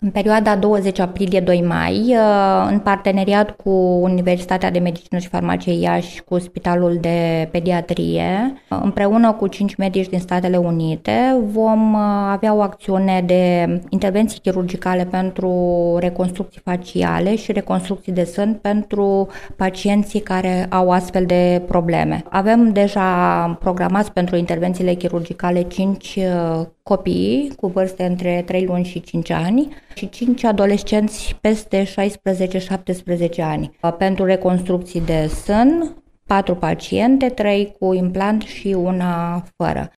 În perioada 20 aprilie-2 mai, în parteneriat cu Universitatea de Medicină și Farmacie Iași, cu Spitalul de Pediatrie, împreună cu 5 medici din Statele Unite, vom avea o acțiune de intervenții chirurgicale pentru reconstrucții faciale și reconstrucții de sân pentru pacienții care au astfel de probleme. Avem deja programați pentru intervențiile chirurgicale 5 copii cu vârste între 3 luni și 5 ani și 5 adolescenți peste 16-17 ani. Pentru reconstrucții de sân, 4 paciente, 3 cu implant și una fără.